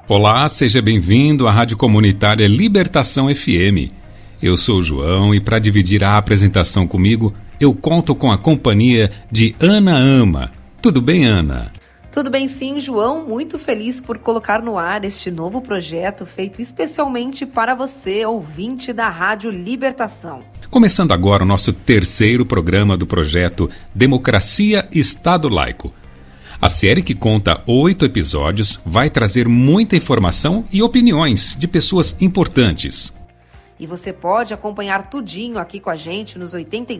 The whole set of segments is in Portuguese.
Olá, seja bem-vindo à Rádio Comunitária Libertação FM. Eu sou o João e para dividir a apresentação comigo, eu conto com a companhia de Ana Ama. Tudo bem, Ana? Tudo bem sim, João. Muito feliz por colocar no ar este novo projeto feito especialmente para você, ouvinte da Rádio Libertação. Começando agora o nosso terceiro programa do projeto Democracia Estado Laico. A série, que conta 8 episódios, vai trazer muita informação e opiniões de pessoas importantes. E você pode acompanhar tudinho aqui com a gente nos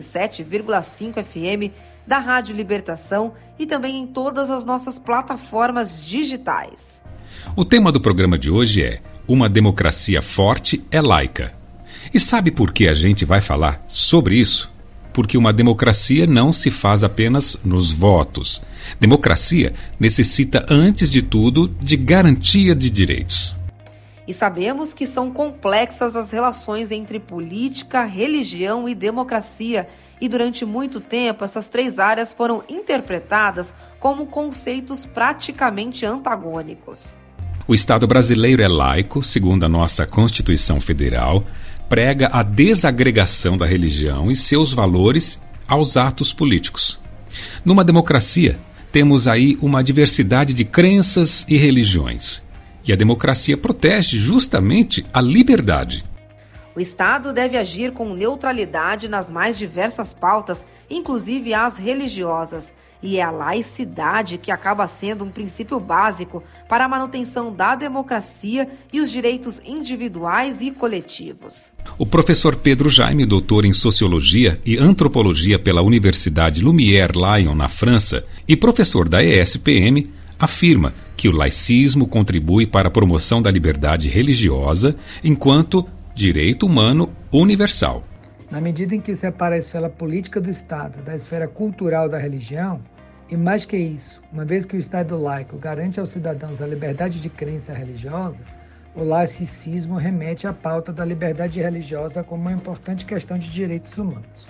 87,5 FM da Rádio Libertação e também em todas as nossas plataformas digitais. O tema do programa de hoje é Uma democracia forte é laica. E sabe por que a gente vai falar sobre isso? Porque uma democracia não se faz apenas nos votos. Democracia necessita, antes de tudo, de garantia de direitos. E sabemos que são complexas as relações entre política, religião e democracia. E durante muito tempo, essas três áreas foram interpretadas como conceitos praticamente antagônicos. O Estado brasileiro é laico, segundo a nossa Constituição Federal, prega a desagregação da religião e seus valores aos atos políticos. Numa democracia, temos aí uma diversidade de crenças e religiões. E a democracia protege justamente a liberdade. O Estado deve agir com neutralidade nas mais diversas pautas, inclusive as religiosas. E é a laicidade que acaba sendo um princípio básico para a manutenção da democracia e os direitos individuais e coletivos. O professor Pedro Jaime, doutor em Sociologia e Antropologia pela Universidade Lumière Lyon, na França, e professor da ESPM, afirma que o laicismo contribui para a promoção da liberdade religiosa enquanto direito humano universal. Na medida em que separa a esfera política do Estado da esfera cultural da religião, e mais que isso, uma vez que o Estado laico garante aos cidadãos a liberdade de crença religiosa, o laicismo remete à pauta da liberdade religiosa como uma importante questão de direitos humanos.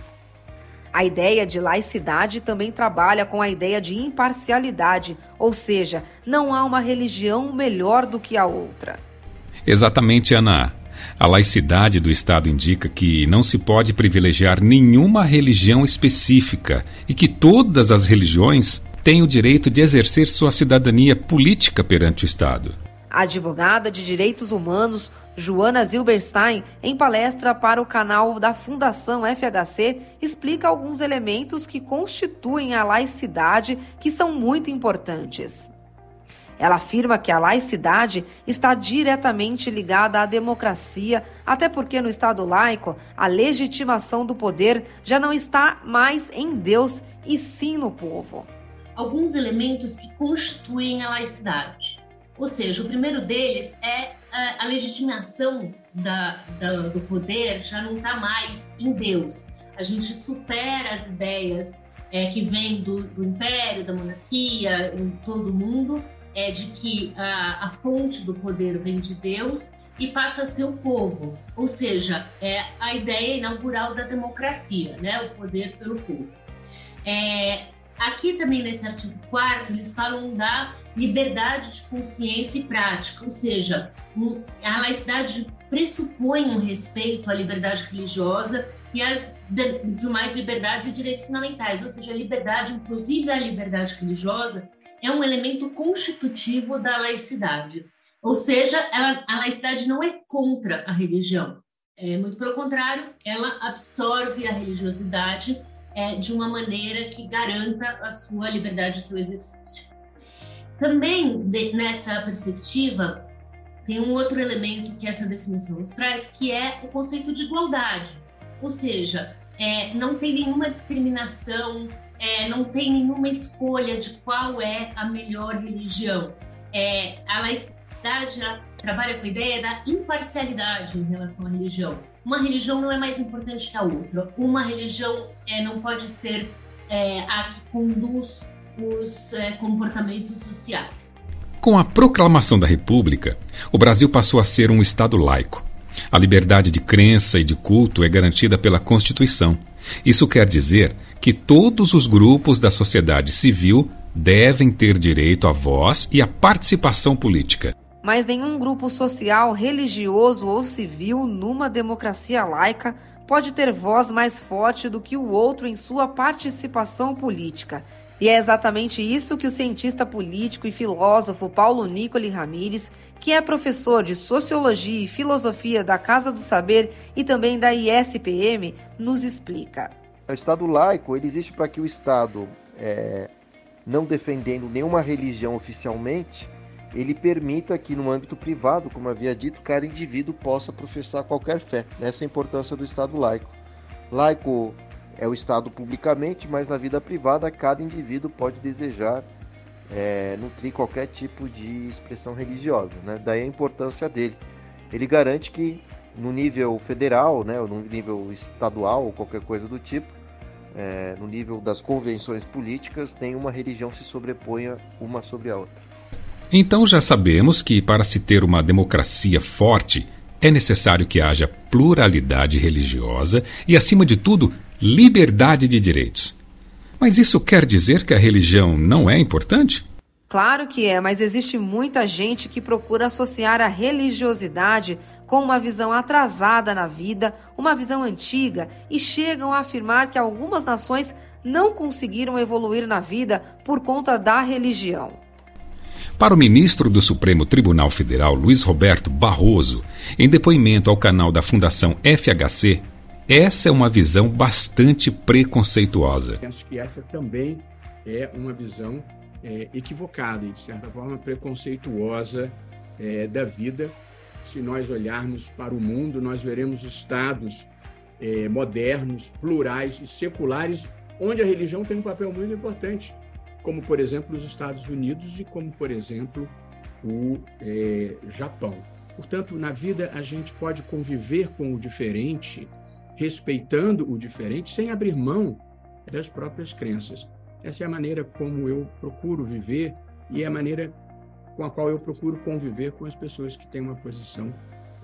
A ideia de laicidade também trabalha com a ideia de imparcialidade, ou seja, não há uma religião melhor do que a outra. Exatamente, Ana. A laicidade do Estado indica que não se pode privilegiar nenhuma religião específica e que todas as religiões têm o direito de exercer sua cidadania política perante o Estado. A advogada de direitos humanos, Joana Zilberstein, em palestra para o canal da Fundação FHC, explica alguns elementos que constituem a laicidade que são muito importantes. Ela afirma que a laicidade está diretamente ligada à democracia, até porque no Estado laico, a legitimação do poder já não está mais em Deus, e sim no povo. Alguns elementos que constituem a laicidade. Ou seja, o primeiro deles é a legitimação do poder já não está mais em Deus. A gente supera as ideias que vêm do império, da monarquia, em todo o mundo, de que a fonte do poder vem de Deus e passa a ser o povo. Ou seja, é a ideia inaugural da democracia, né? O poder pelo povo. Aqui também nesse artigo 4º, eles falam da liberdade de consciência e prática, ou seja, a laicidade pressupõe um respeito à liberdade religiosa e às demais liberdades e direitos fundamentais, ou seja, a liberdade, inclusive a liberdade religiosa, é um elemento constitutivo da laicidade. Ou seja, a laicidade não é contra a religião. Muito pelo contrário, ela absorve a religiosidade de uma maneira que garanta a sua liberdade e o seu exercício. Também, nessa perspectiva, tem um outro elemento que essa definição nos traz, que é o conceito de igualdade. Ou seja, não tem nenhuma discriminação, não tem nenhuma escolha de qual é a melhor religião. A laicidade trabalha com a ideia da imparcialidade em relação à religião. Uma religião não é mais importante que a outra. Uma religião não pode ser a que conduz os comportamentos sociais. Com a proclamação da República, o Brasil passou a ser um Estado laico. A liberdade de crença e de culto é garantida pela Constituição. Isso quer dizer que todos os grupos da sociedade civil devem ter direito à voz e à participação política. Mas nenhum grupo social, religioso ou civil numa democracia laica pode ter voz mais forte do que o outro em sua participação política. E é exatamente isso que o cientista político e filósofo Paulo Nicoli Ramírez, que é professor de Sociologia e Filosofia da Casa do Saber e também da ISPM, nos explica. O Estado laico ele existe para que o Estado, não defendendo nenhuma religião oficialmente, ele permita que no âmbito privado, como havia dito, cada indivíduo possa professar qualquer fé. Essa é a importância do Estado laico. Laico é o Estado publicamente, mas na vida privada cada indivíduo pode desejar nutrir qualquer tipo de expressão religiosa, né? Daí a importância dele. Ele garante que no nível federal, né, ou no nível estadual ou qualquer coisa do tipo, no nível das convenções políticas, nenhuma religião se sobreponha uma sobre a outra. Então já sabemos que para se ter uma democracia forte é necessário que haja pluralidade religiosa e, acima de tudo, liberdade de direitos. Mas isso quer dizer que a religião não é importante? Claro que é, mas existe muita gente que procura associar a religiosidade com uma visão atrasada na vida, uma visão antiga, e chegam a afirmar que algumas nações não conseguiram evoluir na vida por conta da religião. Para o ministro do Supremo Tribunal Federal, Luiz Roberto Barroso, em depoimento ao canal da Fundação FHC, essa é uma visão bastante preconceituosa. Acho que essa também é uma visão equivocada e, de certa forma, preconceituosa da vida. Se nós olharmos para o mundo, nós veremos estados modernos, plurais e seculares, onde a religião tem um papel muito importante, como, por exemplo, os Estados Unidos e como, por exemplo, o Japão. Portanto, na vida, a gente pode conviver com o diferente, respeitando o diferente, sem abrir mão das próprias crenças. Essa é a maneira como eu procuro viver e é a maneira com a qual eu procuro conviver com as pessoas que têm uma posição,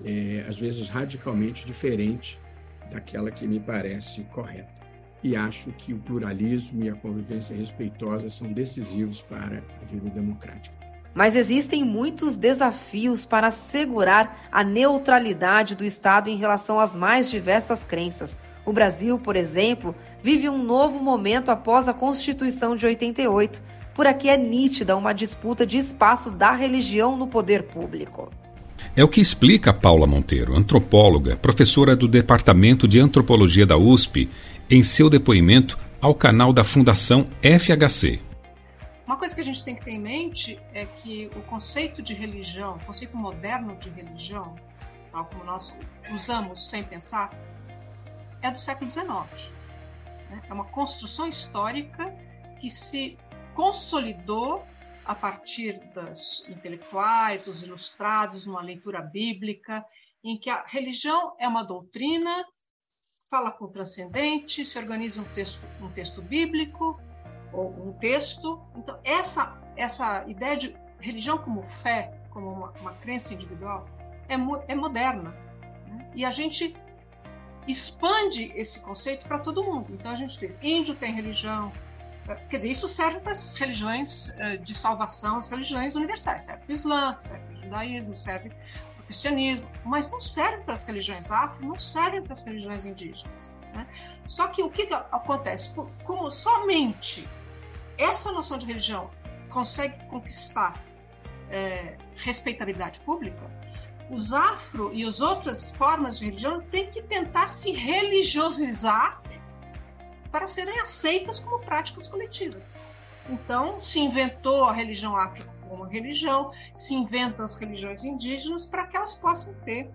às vezes, radicalmente diferente daquela que me parece correta. E acho que o pluralismo e a convivência respeitosa são decisivos para a vida democrática. Mas existem muitos desafios para assegurar a neutralidade do Estado em relação às mais diversas crenças. O Brasil, por exemplo, vive um novo momento após a Constituição de 88. Por aqui é nítida uma disputa de espaço da religião no poder público. É o que explica Paula Monteiro, antropóloga, professora do Departamento de Antropologia da USP, em seu depoimento ao canal da Fundação FHC. Uma coisa que a gente tem que ter em mente é que o conceito de religião, o conceito moderno de religião, tal como nós usamos sem pensar, é do século XIX. É uma construção histórica que se consolidou a partir das intelectuais, dos ilustrados, numa leitura bíblica, em que a religião é uma doutrina, fala com o transcendente, se organiza um texto bíblico, ou um texto. Então, essa ideia de religião como fé, como uma crença individual, é moderna. Né? E a gente expande esse conceito para todo mundo. Então, a gente tem índio tem religião. Quer dizer, isso serve para as religiões de salvação, as religiões universais. Serve para o Islã, serve para o judaísmo, serve para o cristianismo, mas não serve para as religiões afro, não serve para as religiões indígenas. Né? Só que o que acontece? Como somente essa noção de religião consegue conquistar respeitabilidade pública, os afro e as outras formas de religião têm que tentar se religiosizar para serem aceitas como práticas coletivas. Então, se inventou a religião afro como uma religião, se inventam as religiões indígenas para que elas possam ter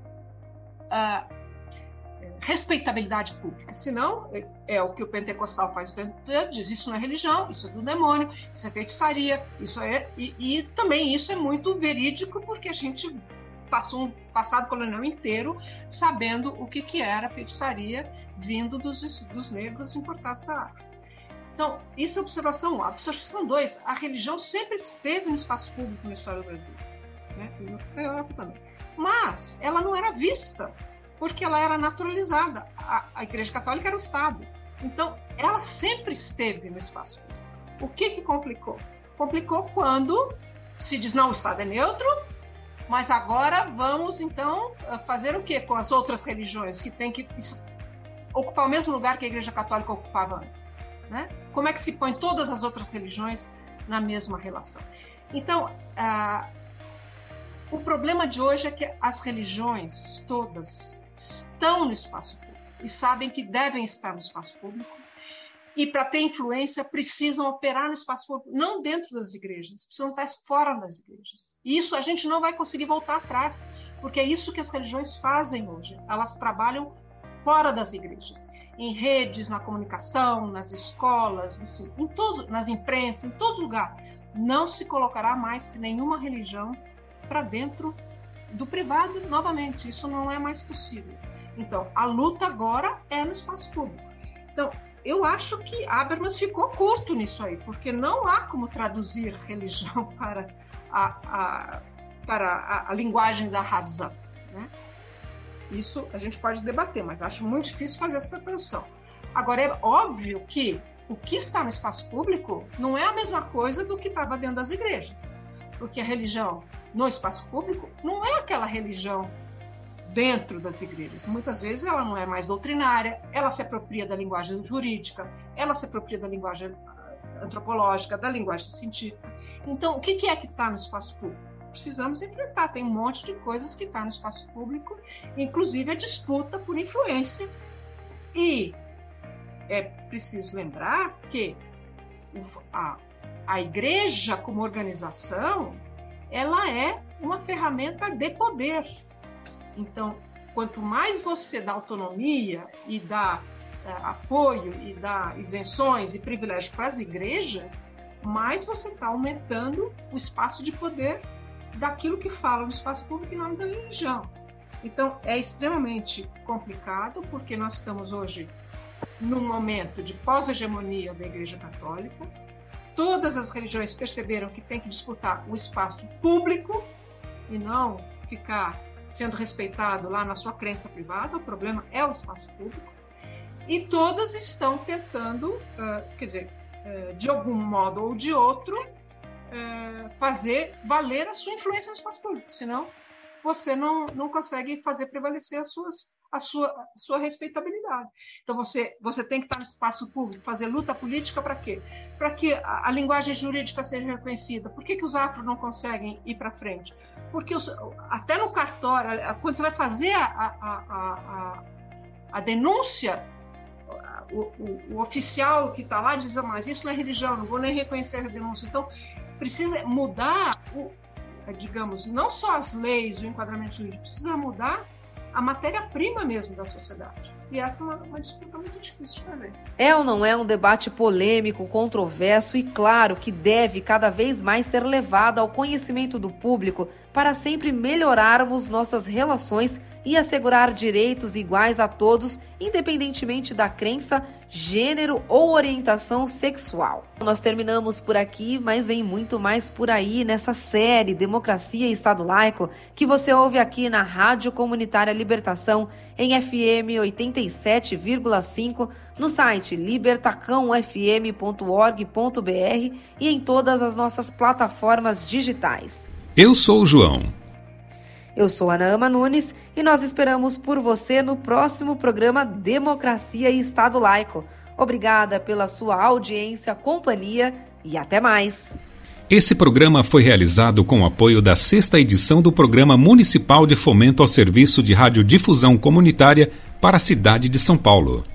respeitabilidade pública. Senão, é o que o pentecostal faz o tempo todo, diz isso não é religião, isso é do demônio, isso é feitiçaria, isso é... E também isso é muito verídico porque a gente passou um passado colonial inteiro sabendo o que era feitiçaria vindo dos negros importados da África. Então, isso é observação 1. A observação 2, a religião sempre esteve no espaço público na história do Brasil, né? E na Europa também. Mas ela não era vista, porque ela era naturalizada. A Igreja Católica era o Estado. Então, ela sempre esteve no espaço público. O que complicou? Complicou quando se diz, não, o Estado é neutro, Mas agora vamos, então, fazer o quê com as outras religiões que têm que ocupar o mesmo lugar que a Igreja Católica ocupava antes? Né? Como é que se põe todas as outras religiões na mesma relação? Então, o problema de hoje é que as religiões todas estão no espaço público e sabem que devem estar no espaço público, e para ter influência precisam operar no espaço público, não dentro das igrejas, precisam estar fora das igrejas. E isso a gente não vai conseguir voltar atrás, porque é isso que as religiões fazem hoje. Elas trabalham fora das igrejas, em redes, na comunicação, nas escolas, em todos, nas imprensas, em todo lugar. Não se colocará mais nenhuma religião para dentro do privado novamente. Isso não é mais possível. Então, a luta agora é no espaço público. Então, eu acho que Habermas ficou curto nisso aí, porque não há como traduzir religião para a linguagem da razão, né? Isso a gente pode debater, mas acho muito difícil fazer essa tradução. Agora, é óbvio que o que está no espaço público não é a mesma coisa do que estava dentro das igrejas, porque a religião no espaço público não é aquela religião dentro das igrejas. Muitas vezes ela não é mais doutrinária, ela se apropria da linguagem jurídica, ela se apropria da linguagem antropológica, da linguagem científica. Então, o que é que está no espaço público? Precisamos enfrentar. Tem um monte de coisas que está no espaço público, inclusive a disputa por influência. E é preciso lembrar que a igreja, como organização, ela é uma ferramenta de poder. Então, quanto mais você dá autonomia e dá apoio e dá isenções e privilégios para as igrejas, mais você está aumentando o espaço de poder daquilo que fala no espaço público em nome da religião. Então, é extremamente complicado, porque nós estamos hoje num momento de pós-hegemonia da Igreja Católica. Todas as religiões perceberam que tem que disputar o espaço público e não ficar sendo respeitado lá na sua crença privada. O problema é o espaço público. E todas estão tentando, de algum modo ou de outro, fazer valer a sua influência no espaço público. Senão, você não consegue fazer prevalecer a sua respeitabilidade. Então, você tem que estar no espaço público, fazer luta política para quê? Para que a linguagem jurídica seja reconhecida. Por que os afro não conseguem ir para frente? Porque até no cartório, quando você vai fazer a denúncia, o oficial que está lá diz, mas isso não é religião, não vou nem reconhecer a denúncia. Então, precisa mudar, digamos, não só as leis, o enquadramento jurídico, precisa mudar a matéria-prima mesmo da sociedade. E essa é uma disputa muito difícil de fazer. É ou não é um debate polêmico, controverso e claro que deve cada vez mais ser levado ao conhecimento do público para sempre melhorarmos nossas relações e assegurar direitos iguais a todos, independentemente da crença, gênero ou orientação sexual. Nós terminamos por aqui, mas vem muito mais por aí nessa série Democracia e Estado Laico, que você ouve aqui na Rádio Comunitária Libertação, em FM 87,5, no site libertacãofm.org.br e em todas as nossas plataformas digitais. Eu sou o João. Eu sou a Naama Nunes e nós esperamos por você no próximo programa Democracia e Estado Laico. Obrigada pela sua audiência, companhia e até mais. Esse programa foi realizado com o apoio da 6ª edição do Programa Municipal de Fomento ao Serviço de Radiodifusão Comunitária para a cidade de São Paulo.